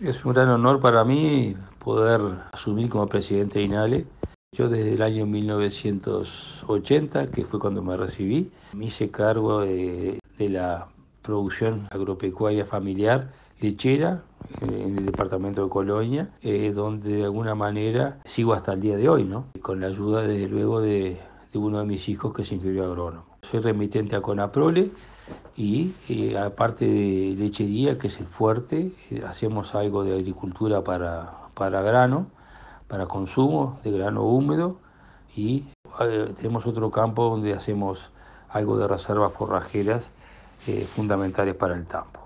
Es un gran honor para mí poder asumir como presidente de INALE. Yo desde el año 1980, que fue cuando me recibí, me hice cargo de la producción agropecuaria familiar lechera en el departamento de Colonia, donde de alguna manera sigo hasta el día de hoy, ¿no? Con la ayuda desde luego de uno de mis hijos que se ingeniero agrónomo. Soy remitente a Conaprole y aparte de lechería, que es el fuerte, hacemos algo de agricultura para grano, para consumo de grano húmedo y tenemos otro campo donde hacemos algo de reservas forrajeras fundamentales para el tambo.